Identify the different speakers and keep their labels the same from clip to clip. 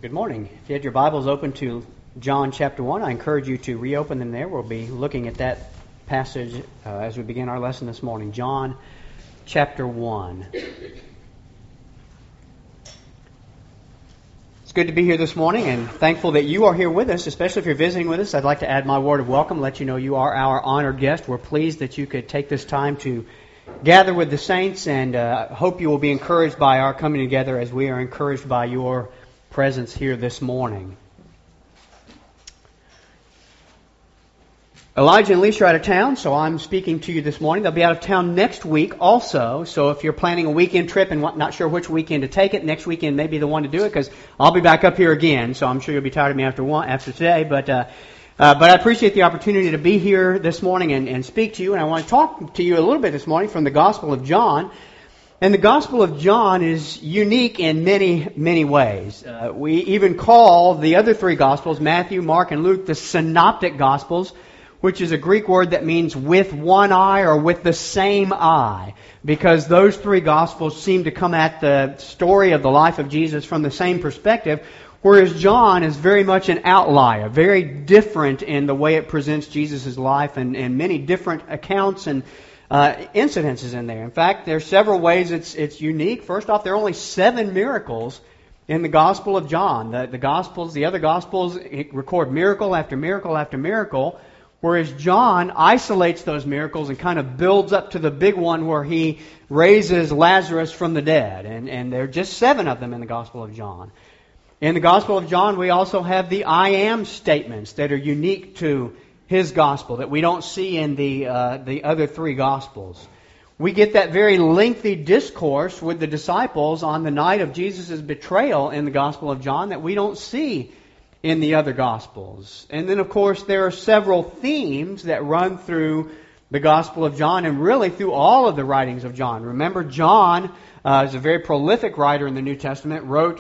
Speaker 1: Good morning. If you had your Bibles open to John chapter 1, I encourage you to reopen them there. We'll be looking at that passage as we begin our lesson this morning. John chapter 1. It's good to be here this morning and thankful that you are here with us, especially if you're visiting with us. I'd like to add my word of welcome, let you know you are our honored guest. We're pleased that you could take this time to gather with the saints, and hope you will be encouraged by our coming together as we are encouraged by your presence here this morning. Elijah and Lisa are out of town, so I'm speaking to you this morning. They'll be out of town next week also, so if you're planning a weekend trip and not sure which weekend to take it, next weekend may be the one to do it, because I'll be back up here again, so I'm sure you'll be tired of me after today, but I appreciate the opportunity to be here this morning and speak to you, and I want to talk to you a little bit this morning from the Gospel of John. And the Gospel of John is unique in many, many ways. We even call the other three Gospels, Matthew, Mark, and Luke, the Synoptic Gospels, which is a Greek word that means with one eye or with the same eye, because those three Gospels seem to come at the story of the life of Jesus from the same perspective, whereas John is very much an outlier, very different in the way it presents Jesus' life and many different accounts and incidences in there. In fact, there are several ways it's unique. First off, there are only 7 miracles in the Gospel of John. The other Gospels record miracle after miracle after miracle, whereas John isolates those miracles and kind of builds up to the big one where he raises Lazarus from the dead. And there are just 7 of them in the Gospel of John. In the Gospel of John, we also have the I am statements that are unique to his Gospel that we don't see in the other 3 Gospels. We get that very lengthy discourse with the disciples on the night of Jesus' betrayal in the Gospel of John that we don't see in the other Gospels. And then, of course, there are several themes that run through the Gospel of John and really through all of the writings of John. Remember, John is a very prolific writer in the New Testament, wrote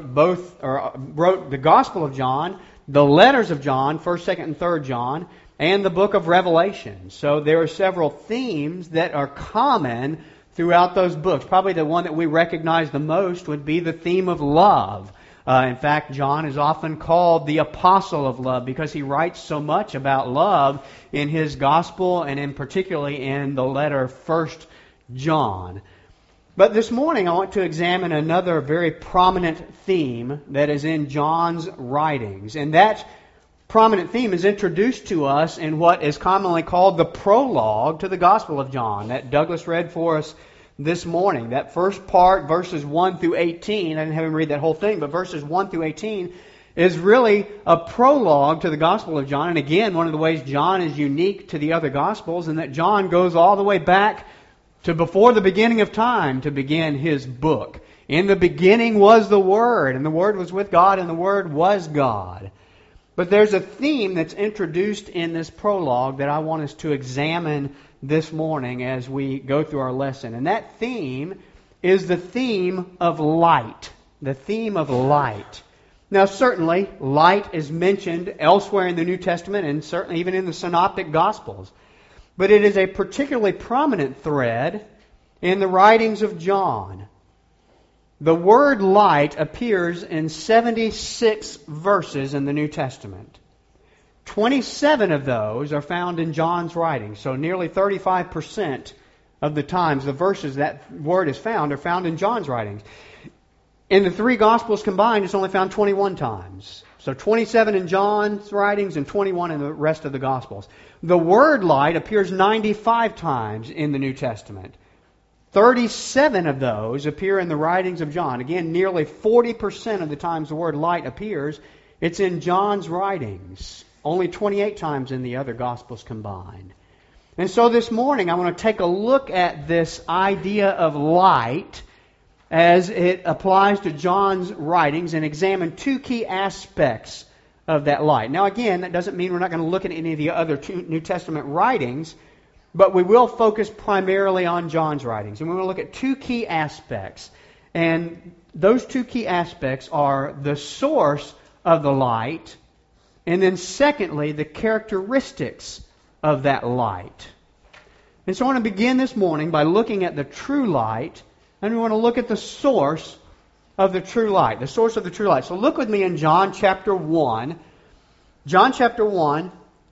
Speaker 1: the Gospel of John, the letters of John, 1st, 2nd, and 3rd John, and the book of Revelation. So there are several themes that are common throughout those books. Probably the one that we recognize the most would be the theme of love. In fact, John is often called the apostle of love because he writes so much about love in his gospel and particularly in the letter 1st John. But this morning I want to examine another very prominent theme that is in John's writings. And that prominent theme is introduced to us in what is commonly called the prologue to the Gospel of John that Douglas read for us this morning. That first part, verses 1 through 18, I didn't have him read that whole thing, but verses 1 through 18 is really a prologue to the Gospel of John. And again, one of the ways John is unique to the other Gospels in that John goes all the way back to before the beginning of time to begin his book. In the beginning was the Word, and the Word was with God, and the Word was God. But there's a theme that's introduced in this prologue that I want us to examine this morning as we go through our lesson. And that theme is the theme of light. The theme of light. Now certainly, light is mentioned elsewhere in the New Testament and certainly even in the Synoptic Gospels. But it is a particularly prominent thread in the writings of John. The word light appears in 76 verses in the New Testament. 27 of those are found in John's writings. So nearly 35% of the times the verses that word is found are found in John's writings. In the 3 Gospels combined, it's only found 21 times. So 27 in John's writings and 21 in the rest of the Gospels. The word light appears 95 times in the New Testament. 37 of those appear in the writings of John. Again, nearly 40% of the times the word light appears, it's in John's writings. Only 28 times in the other Gospels combined. And so this morning I want to take a look at this idea of light as it applies to John's writings and examine 2 key aspects of that light. Now again, that doesn't mean we're not going to look at any of the other New Testament writings, but we will focus primarily on John's writings. And we're going to look at 2 key aspects. And those 2 key aspects are the source of the light, and then secondly, the characteristics of that light. And so I want to begin this morning by looking at the true light, and we want to look at the source of the true light. The source of the true light. So look with me in John chapter 1. John chapter 1,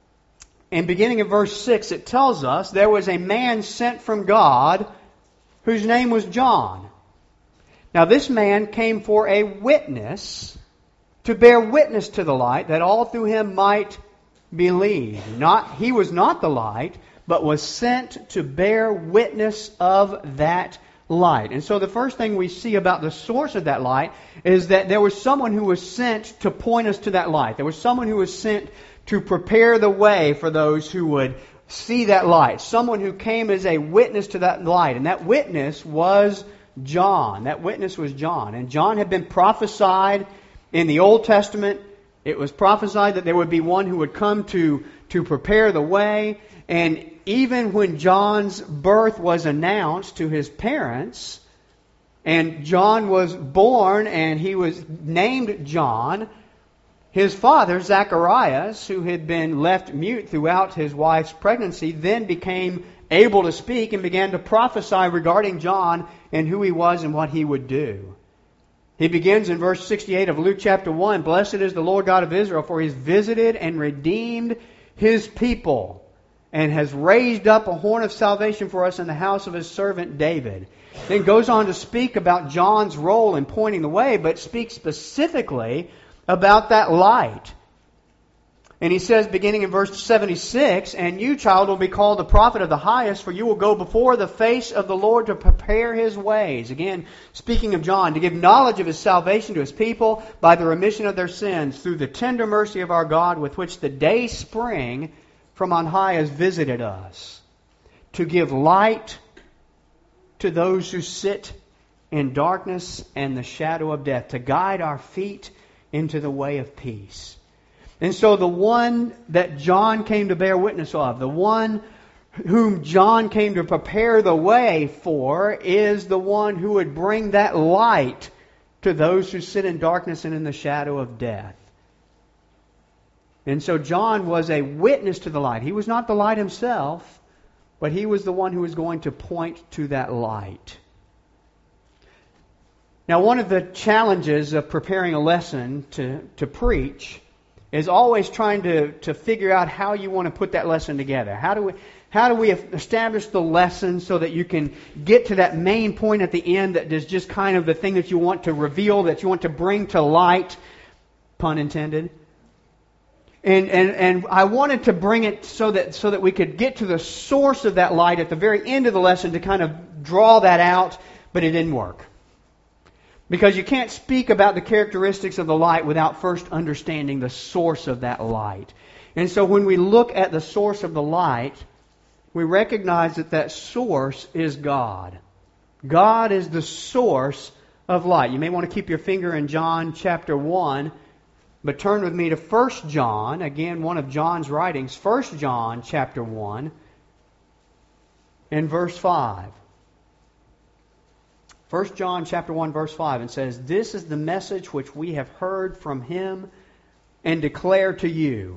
Speaker 1: and beginning in verse 6, it tells us there was a man sent from God whose name was John. Now this man came for a witness, to bear witness to the light, that all through him might believe. He was not the light, but was sent to bear witness of that light. And so the first thing we see about the source of that light is that there was someone who was sent to point us to that light. There was someone who was sent to prepare the way for those who would see that light. Someone who came as a witness to that light. And that witness was John. That witness was John. And John had been prophesied in the Old Testament. It was prophesied that there would be one who would come to prepare the way. And even when John's birth was announced to his parents, and John was born and he was named John, his father, Zacharias, who had been left mute throughout his wife's pregnancy, then became able to speak and began to prophesy regarding John and who he was and what he would do. He begins in verse 68 of Luke chapter 1, "Blessed is the Lord God of Israel, for He has visited and redeemed His people, and has raised up a horn of salvation for us in the house of His servant David." Then goes on to speak about John's role in pointing the way, but speaks specifically about that light. And he says, beginning in verse 76, "And you, child, will be called the prophet of the highest, for you will go before the face of the Lord to prepare His ways." Again, speaking of John, to give knowledge of His salvation to His people by the remission of their sins, through the tender mercy of our God, with which the day spring from on high has visited us, to give light to those who sit in darkness and the shadow of death, to guide our feet into the way of peace. And so the one that John came to bear witness of, the one whom John came to prepare the way for, is the one who would bring that light to those who sit in darkness and in the shadow of death. And so John was a witness to the light. He was not the light himself, but he was the one who was going to point to that light. Now, one of the challenges of preparing a lesson to preach is always trying to figure out how you want to put that lesson together. How do we establish the lesson so that you can get to that main point at the end that is just kind of the thing that you want to reveal, that you want to bring to light, pun intended. And I wanted to bring it so that we could get to the source of that light at the very end of the lesson to kind of draw that out, but it didn't work. Because you can't speak about the characteristics of the light without first understanding the source of that light. And so when we look at the source of the light, we recognize that that source is God. God is the source of light. You may want to keep your finger in John chapter 1, but turn with me to 1 John, again one of John's writings, 1 John chapter 1 and verse 5. 1 John chapter 1 verse 5, and says, "This is the message which we have heard from Him and declare to you,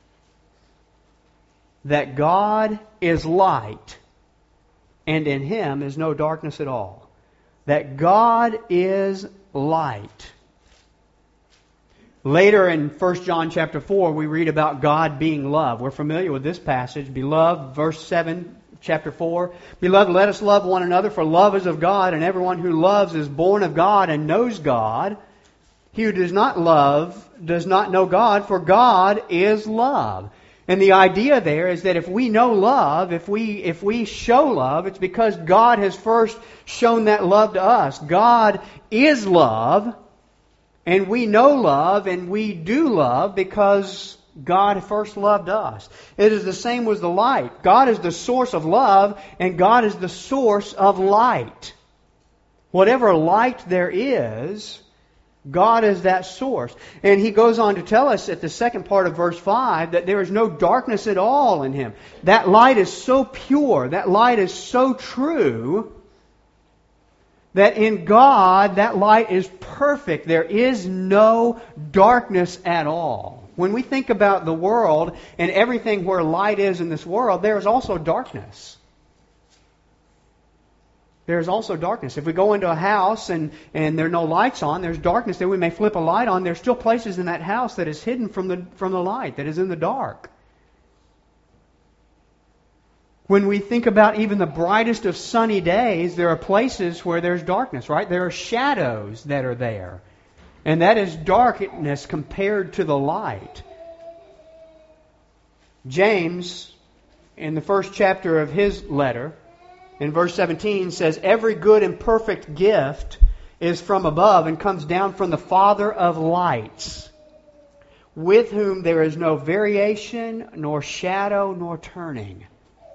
Speaker 1: that God is light, and in Him is no darkness at all." That God is light. Later in 1 John chapter 4, we read about God being love. We're familiar with this passage. Beloved, verse 7, chapter 4. "Beloved, let us love one another, for love is of God, and everyone who loves is born of God and knows God. He who does not love does not know God, for God is love." And the idea there is that if we know love, if we show love, it's because God has first shown that love to us. God is love, and we know love, and we do love because God first loved us. It is the same with the light. God is the source of love, and God is the source of light. Whatever light there is, God is that source. And he goes on to tell us at the second part of verse 5 that there is no darkness at all in Him. That light is so pure, that light is so true, that in God, that light is perfect. There is no darkness at all. When we think about the world and everything where light is in this world, there is also darkness. there's also darkness. If we go into a house and there are no lights on, there's darkness. Then we may flip a light on. There's still places in that house that is hidden from the light, that is in the dark. When we think about even the brightest of sunny days, there are places where there's darkness, right? There are shadows that are there. And that is darkness compared to the light. James, in the first chapter of his letter, in verse 17, says, "Every good and perfect gift is from above and comes down from the Father of lights, with whom there is no variation, nor shadow, nor turning."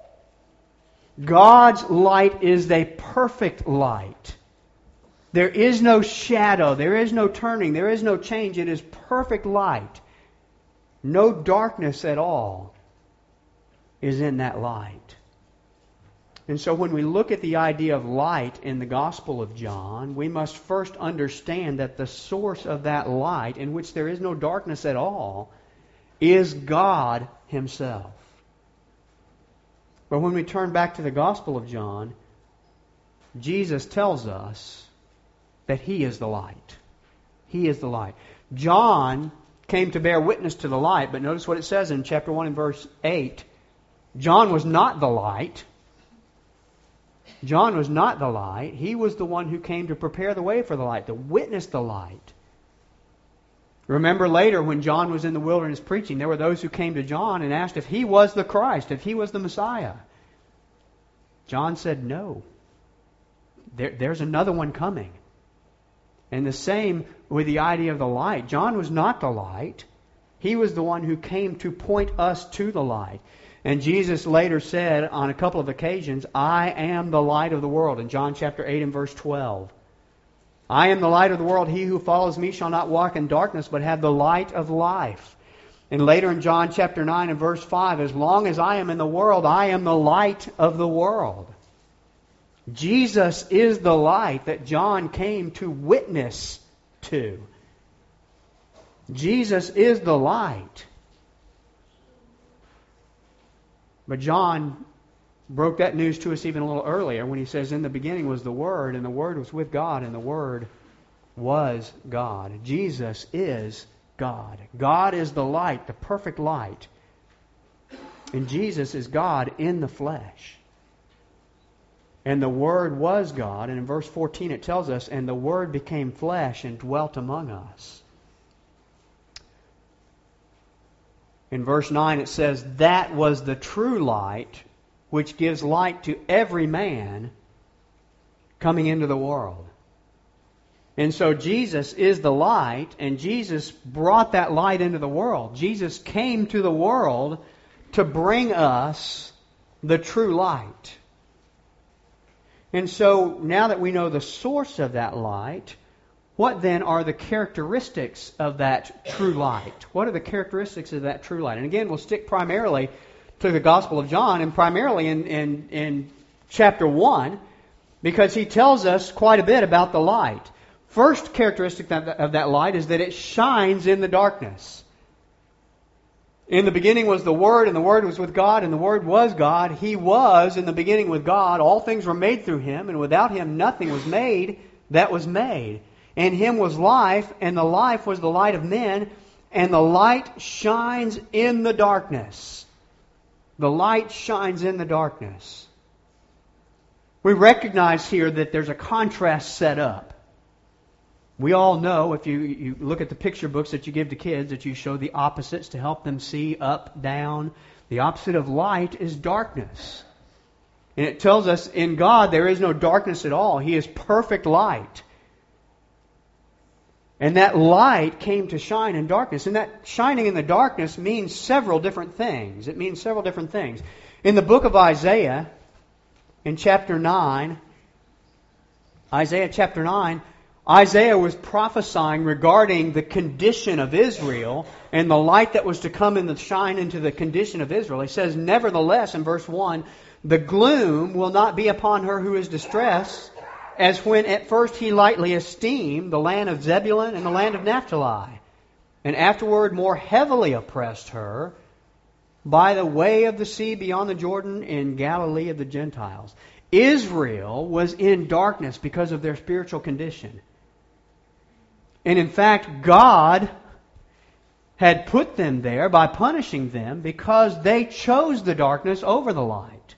Speaker 1: God's light is a perfect light. There is no shadow, there is no turning, there is no change. It is perfect light. No darkness at all is in that light. And so when we look at the idea of light in the Gospel of John, we must first understand that the source of that light, in which there is no darkness at all, is God Himself. But when we turn back to the Gospel of John, Jesus tells us that He is the light. He is the light. John came to bear witness to the light, but notice what it says in chapter 1 and verse 8. John was not the light. John was not the light. He was the one who came to prepare the way for the light, to witness the light. Remember later when John was in the wilderness preaching, there were those who came to John and asked if he was the Christ, if he was the Messiah. John said, "No. There's another one coming." And the same with the idea of the light. John was not the light. He was the one who came to point us to the light. And Jesus later said on a couple of occasions, "I am the light of the world," in John chapter 8 and verse 12. "I am the light of the world. He who follows me shall not walk in darkness, but have the light of life." And later in John chapter 9 and verse 5, "As long as I am in the world, I am the light of the world." Jesus is the light that John came to witness to. Jesus is the light. But John broke that news to us even a little earlier when he says, "In the beginning was the Word, and the Word was with God, and the Word was God." Jesus is God. God is the light, the perfect light. And Jesus is God in the flesh. And the Word was God. And in verse 14 it tells us, "And the Word became flesh and dwelt among us." In verse 9 it says, "That was the true light, which gives light to every man coming into the world." And so Jesus is the light, and Jesus brought that light into the world. Jesus came to the world to bring us the true light. And so now that we know the source of that light, what then are the characteristics of that true light? What are the characteristics of that true light? And again, we'll stick primarily to the Gospel of John, and primarily in chapter 1, because he tells us quite a bit about the light. First characteristic of that light is that it shines in the darkness. "In the beginning was the Word, and the Word was with God, and the Word was God. He was in the beginning with God. All things were made through Him, and without Him nothing was made that was made. In Him was life, and the life was the light of men, and the light shines in the darkness." The light shines in the darkness. We recognize here that there's a contrast set up. We all know, if you look at the picture books that you give to kids, that you show the opposites to help them see up, down. The opposite of light is darkness. And it tells us in God there is no darkness at all. He is perfect light. And that light came to shine in darkness. And that shining in the darkness means several different things. It means several different things. In the book of Isaiah, in chapter 9, Isaiah chapter 9, Isaiah was prophesying regarding the condition of Israel and the light that was to come and shine into the condition of Israel. He says, "Nevertheless," in verse 1, "the gloom will not be upon her who is distressed, as when at first he lightly esteemed the land of Zebulun and the land of Naphtali, and afterward more heavily oppressed her by the way of the sea beyond the Jordan in Galilee of the Gentiles." Israel was in darkness because of their spiritual condition. And in fact, God had put them there by punishing them because they chose the darkness over the light.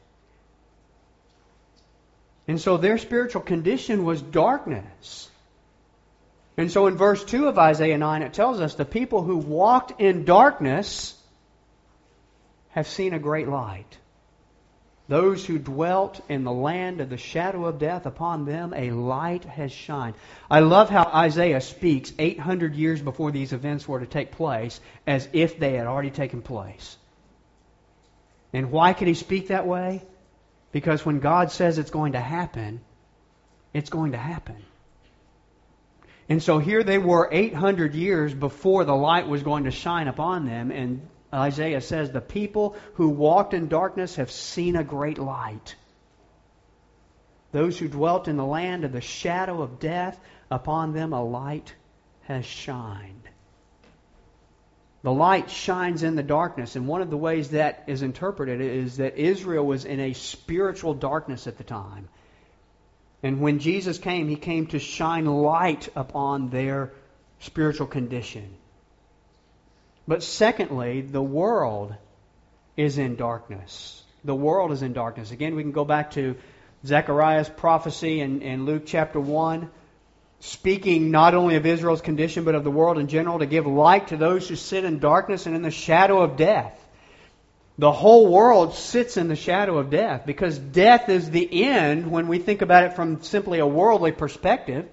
Speaker 1: And so their spiritual condition was darkness. And so in verse 2 of Isaiah 9, it tells us the people who walked in darkness have seen a great light. Those who dwelt in the land of the shadow of death, upon them a light has shined. I love how Isaiah speaks 800 years before these events were to take place, as if they had already taken place. And why could he speak that way? Because when God says it's going to happen, it's going to happen. And so here they were 800 years before the light was going to shine upon them, and Isaiah says, the people who walked in darkness have seen a great light. Those who dwelt in the land of the shadow of death, upon them a light has shined. The light shines in the darkness, and one of the ways that is interpreted is that Israel was in a spiritual darkness at the time. And when Jesus came, He came to shine light upon their spiritual condition. But secondly, the world is in darkness. The world is in darkness. Again, we can go back to Zechariah's prophecy in Luke chapter 1, speaking not only of Israel's condition, but of the world in general, to give light to those who sit in darkness and in the shadow of death. The whole world sits in the shadow of death, because death is the end when we think about it from simply a worldly perspective.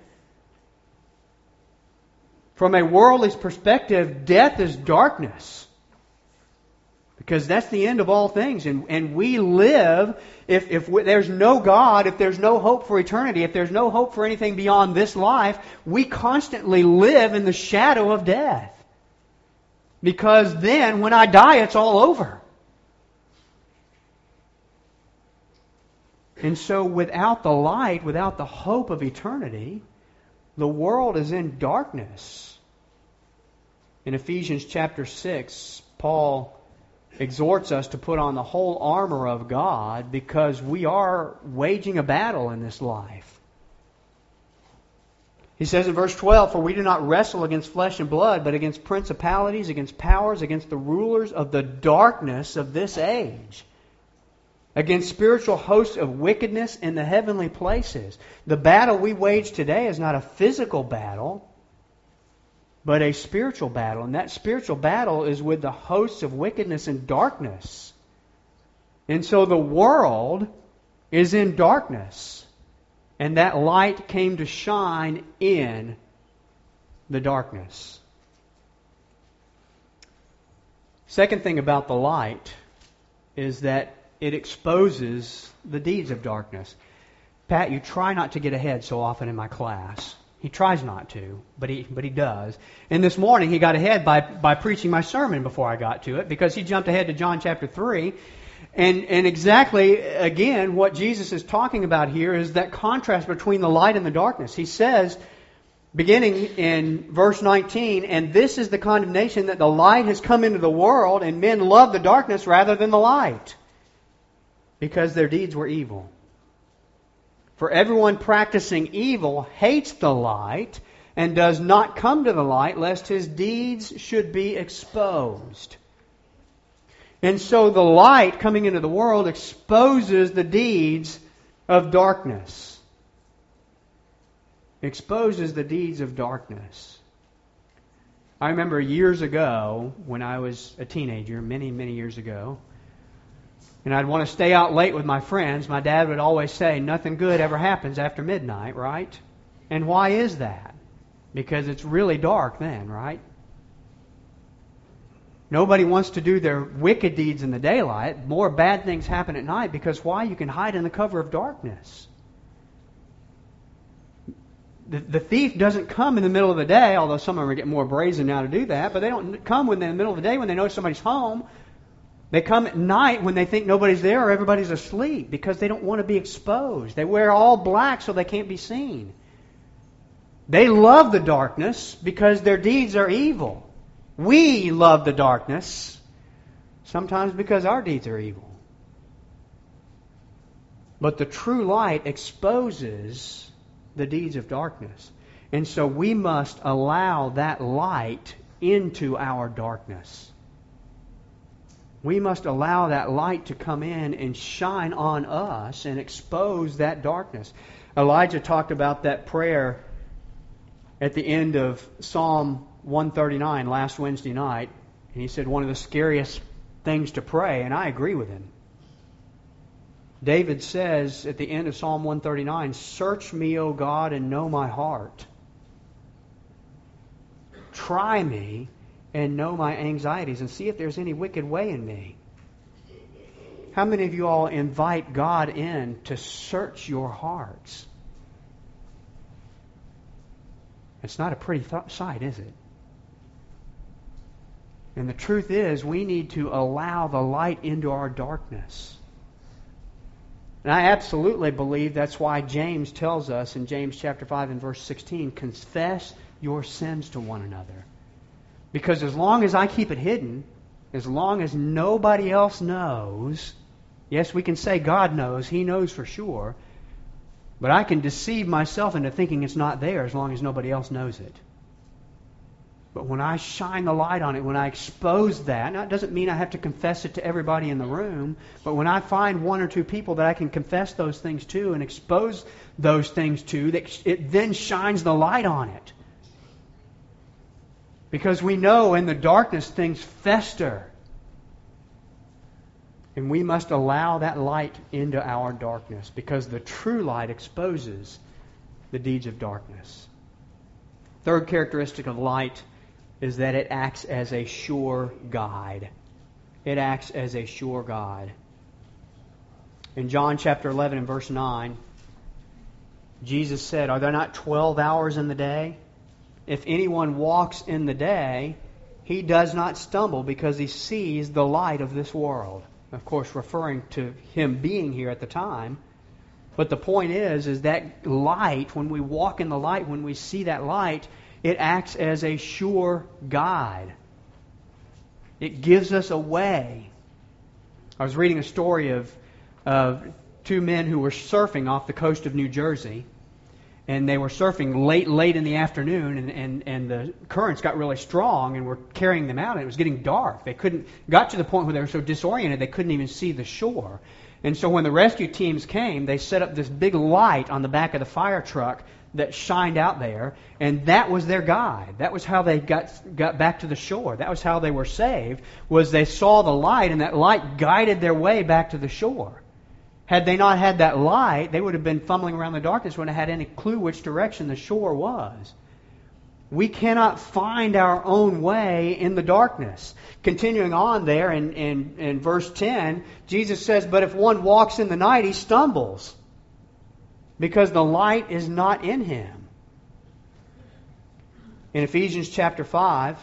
Speaker 1: From a worldly perspective, death is darkness. Because that's the end of all things. And we live, if there's no God, if there's no hope for eternity, if there's no hope for anything beyond this life, we constantly live in the shadow of death. Because then, when I die, it's all over. And so without the light, without the hope of eternity, the world is in darkness. In Ephesians chapter 6, Paul exhorts us to put on the whole armor of God, because we are waging a battle in this life. He says in verse 12, "For we do not wrestle against flesh and blood, but against principalities, against powers, against the rulers of the darkness of this age, against spiritual hosts of wickedness in the heavenly places." The battle we wage today is not a physical battle, but a spiritual battle. And that spiritual battle is with the hosts of wickedness and darkness. And so the world is in darkness. And that light came to shine in the darkness. Second thing about the light is that it exposes the deeds of darkness. Pat, you try not to get ahead so often in my class. He tries not to, but he does. And this morning he got ahead by preaching my sermon before I got to it, because he jumped ahead to John chapter 3. And exactly, again, what Jesus is talking about here is that contrast between the light and the darkness. He says, beginning in verse 19, "And this is the condemnation, that the light has come into the world, and men love the darkness rather than the light, because their deeds were evil. For everyone practicing evil hates the light, and does not come to the light, lest his deeds should be exposed." And so the light coming into the world exposes the deeds of darkness. Exposes the deeds of darkness. I remember years ago, when I was a teenager, many, many years ago, and I'd want to stay out late with my friends, my dad would always say, "Nothing good ever happens after midnight," right? And why is that? Because it's really dark then, right? Nobody wants to do their wicked deeds in the daylight. More bad things happen at night, because why? You can hide in the cover of darkness. The thief doesn't come in the middle of the day, although some of them are getting more brazen now to do that, but they don't come when they're in the middle of the day when they know somebody's home. They come at night when they think nobody's there or everybody's asleep, because they don't want to be exposed. They wear all black so they can't be seen. They love the darkness because their deeds are evil. We love the darkness sometimes because our deeds are evil. But the true light exposes the deeds of darkness. And so we must allow that light into our darkness. We must allow that light to come in and shine on us and expose that darkness. Elijah talked about that prayer at the end of Psalm 139 last Wednesday night. And he said one of the scariest things to pray, and I agree with him. David says at the end of Psalm 139, "Search me, O God, and know my heart. Try me and know my anxieties and see if there's any wicked way in me." How many of you all invite God in to search your hearts? It's not a pretty sight, is it? And the truth is, we need to allow the light into our darkness. And I absolutely believe that's why James tells us in James chapter 5 and verse 16, confess your sins to one another. Because as long as I keep it hidden, as long as nobody else knows, yes, we can say God knows, He knows for sure, but I can deceive myself into thinking it's not there as long as nobody else knows it. But when I shine the light on it, when I expose that, now it doesn't mean I have to confess it to everybody in the room, but when I find one or two people that I can confess those things to and expose those things to, that it then shines the light on it. Because we know in the darkness things fester. And we must allow that light into our darkness, because the true light exposes the deeds of darkness. Third characteristic of light is that it acts as a sure guide. It acts as a sure guide. In John chapter 11 and verse 9, Jesus said, "Are there not 12 hours in the day? If anyone walks in the day, he does not stumble because he sees the light of this world." Of course, referring to him being here at the time. But the point is that light, when we walk in the light, when we see that light, it acts as a sure guide. It gives us a way. I was reading a story of two men who were surfing off the coast of New Jersey. And they were surfing late in the afternoon, and the currents got really strong and were carrying them out, and it was getting dark. They got to the point where they were so disoriented they couldn't even see the shore. And so when the rescue teams came, they set up this big light on the back of the fire truck that shined out there, and that was their guide. That was how they got back to the shore. That was how they were saved, was they saw the light, and that light guided their way back to the shore. Had they not had that light, they would have been fumbling around in the darkness, wouldn't have had any clue which direction the shore was. We cannot find our own way in the darkness. Continuing on there in verse 10, Jesus says, "But if one walks in the night, he stumbles, because the light is not in him." In Ephesians chapter 5,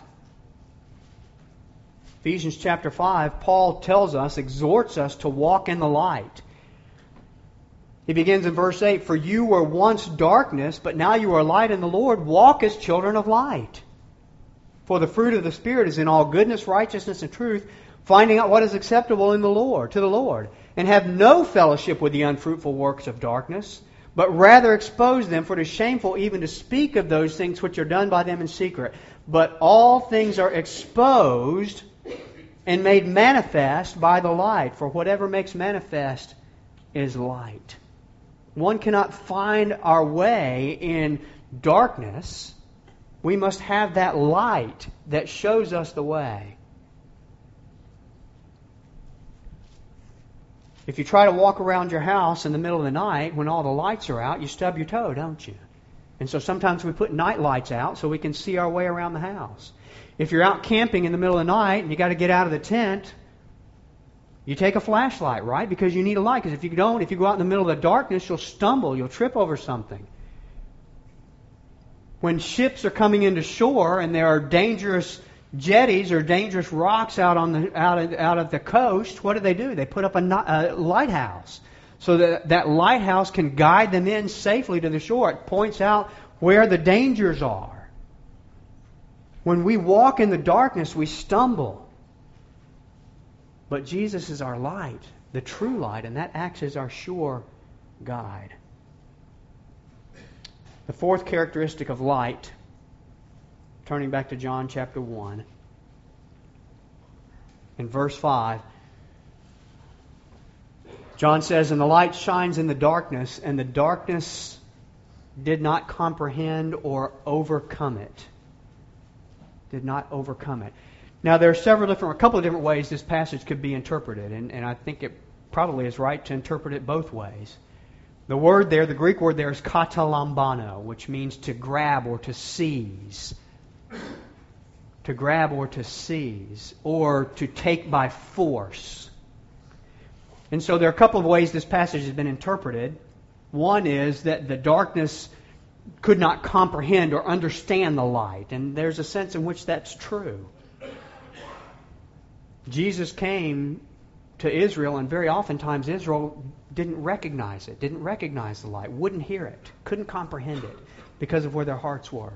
Speaker 1: Paul tells us, exhorts us to walk in the light. He begins in verse 8, "For you were once darkness, but now you are light in the Lord. Walk as children of light. For the fruit of the Spirit is in all goodness, righteousness, and truth, finding out what is acceptable to the Lord. And have no fellowship with the unfruitful works of darkness, but rather expose them, for it is shameful even to speak of those things which are done by them in secret. But all things are exposed and made manifest by the light, for whatever makes manifest is light." One cannot find our way in darkness. We must have that light that shows us the way. If you try to walk around your house in the middle of the night when all the lights are out, you stub your toe, don't you? And so sometimes we put night lights out so we can see our way around the house. If you're out camping in the middle of the night and you got to get out of the tent, you take a flashlight, right? Because you need a light. Because if you go out in the middle of the darkness, you'll stumble, you'll trip over something. When ships are coming into shore and there are dangerous jetties or dangerous rocks out at the coast, what do? They put up a lighthouse, so that lighthouse can guide them in safely to the shore. It points out where the dangers are. When we walk in the darkness, we stumble. But Jesus is our light, the true light, and that acts as our sure guide. The fourth characteristic of light, turning back to John chapter 1, in verse 5, John says, "And the light shines in the darkness, and the darkness did not comprehend or overcome it." Did not overcome it. Now, there are a couple of different ways this passage could be interpreted, and I think it probably is right to interpret it both ways. The word there, the Greek word there is katalambano, which means to grab or to seize. To grab or to seize, or to take by force. And so there are a couple of ways this passage has been interpreted. One is that the darkness could not comprehend or understand the light, and there's a sense in which that's true. Jesus came to Israel, and very oftentimes Israel didn't recognize it, didn't recognize the light, wouldn't hear it, couldn't comprehend it because of where their hearts were.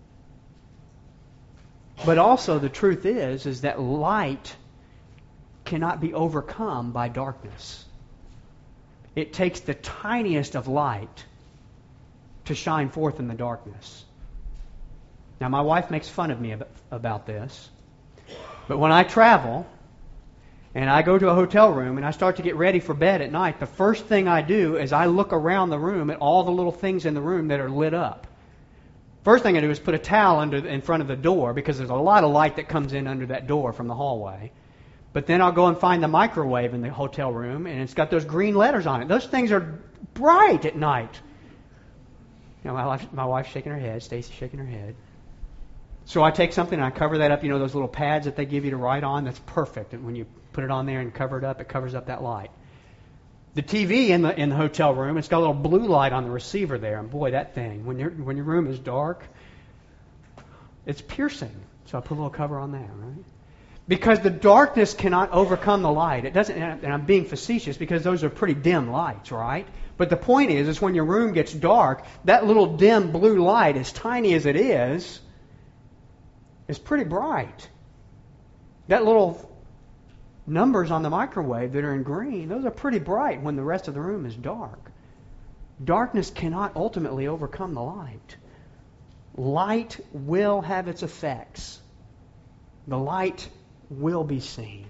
Speaker 1: But also the truth is that light cannot be overcome by darkness. It takes the tiniest of light to shine forth in the darkness. Now, my wife makes fun of me about this, but when I travel and I go to a hotel room and I start to get ready for bed at night, the first thing I do is I look around the room at all the little things in the room that are lit up. First thing I do is put a towel in front of the door, because there's a lot of light that comes in under that door from the hallway. But then I'll go and find the microwave in the hotel room, and it's got those green letters on it. Those things are bright at night. You know, my wife's shaking her head, Stacy's shaking her head. So I take something and I cover that up, those little pads that they give you to write on. That's perfect. And when you put it on there and cover it up, it covers up that light. The TV in the hotel room, it's got a little blue light on the receiver there, and boy, that thing, when your room is dark, it's piercing. So I put a little cover on that, right? Because the darkness cannot overcome the light. It doesn't, and I'm being facetious because those are pretty dim lights, right? But the point is when your room gets dark, that little dim blue light, as tiny as it is pretty bright. That little numbers on the microwave that are in green, those are pretty bright when the rest of the room is dark. Darkness cannot ultimately overcome the light. Light will have its effects. The light will be seen.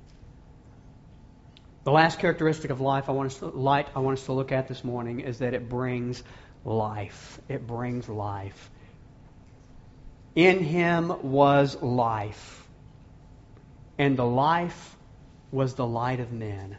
Speaker 1: The last characteristic of light I want us to look at this morning is that it brings life. It brings life. In Him was life, and the life was the light of men.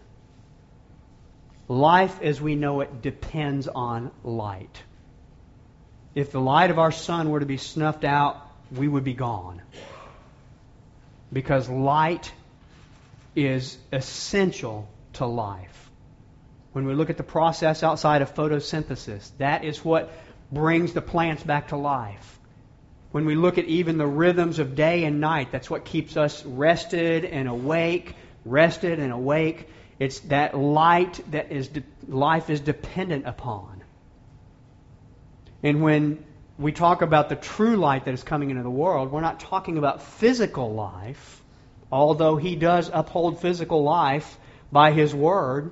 Speaker 1: Life as we know it depends on light. If the light of our sun were to be snuffed out, we would be gone. Because light is essential to life. When we look at the process outside of photosynthesis, that is what brings the plants back to life. When we look at even the rhythms of day and night, that's what keeps us rested and awake. It's that light that life is dependent upon. And when we talk about the true light that is coming into the world, we're not talking about physical life, although He does uphold physical life by His Word.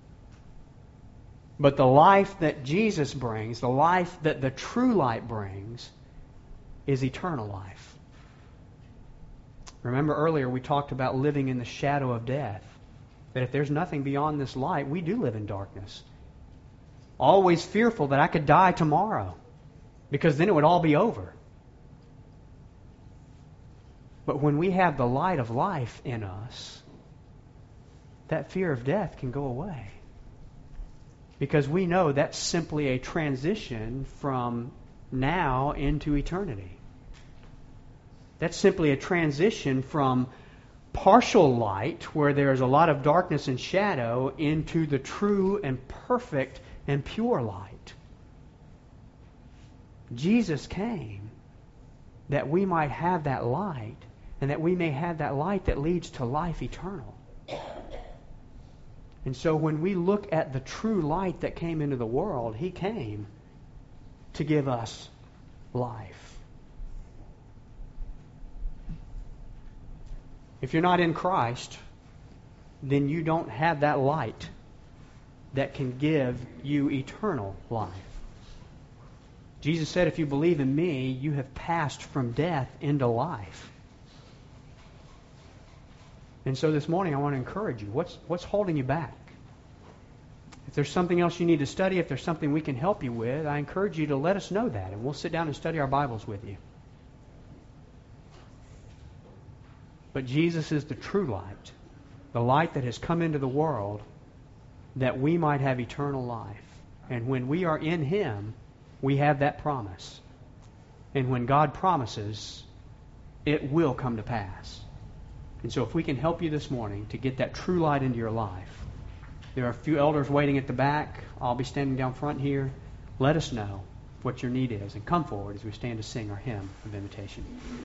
Speaker 1: But the life that Jesus brings, the life that the true light brings, is eternal life. Remember earlier we talked about living in the shadow of death. That if there's nothing beyond this light, we do live in darkness. Always fearful that I could die tomorrow, because then it would all be over. But when we have the light of life in us, that fear of death can go away. Because we know that's simply a transition from now into eternity. That's simply a transition from partial light, where there's a lot of darkness and shadow, into the true and perfect and pure light. Jesus came that we might have that light, and that we may have that light that leads to life eternal. And so when we look at the true light that came into the world, He came to give us life. If you're not in Christ, then you don't have that light. that can give you eternal life. Jesus said, if you believe in me, you have passed from death into life. And so this morning I want to encourage you. What's holding you back? If there's something else you need to study, if there's something we can help you with, I encourage you to let us know that, and we'll sit down and study our Bibles with you. But Jesus is the true light, the light that has come into the world that we might have eternal life. And when we are in Him, we have that promise. And when God promises, it will come to pass. And so if we can help you this morning to get that true light into your life, there are a few elders waiting at the back. I'll be standing down front here. Let us know what your need is and come forward as we stand to sing our hymn of invitation.